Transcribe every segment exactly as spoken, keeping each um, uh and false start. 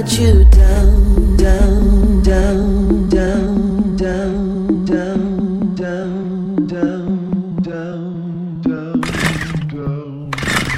let you down, down, down, down, down, down, down, down, down, down, down.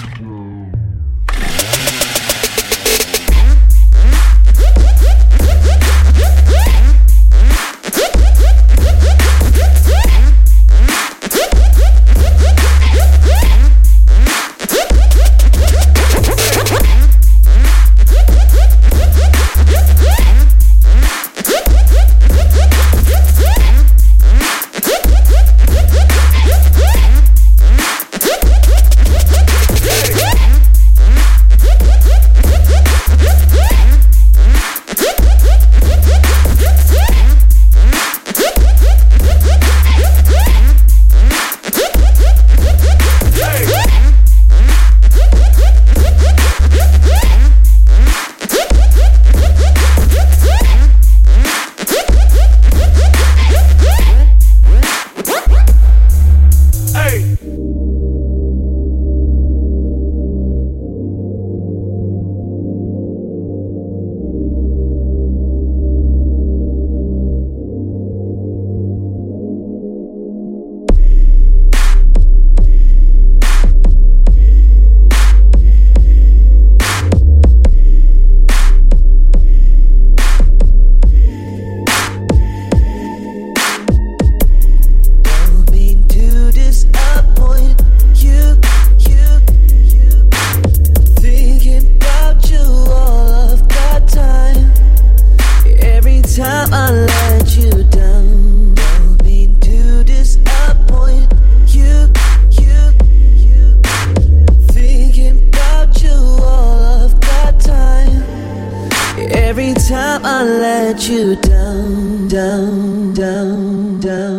Time I let you down, don't mean to disappoint you, you, you. Thinking about you all of that time. Every time I let you down, down, down, down.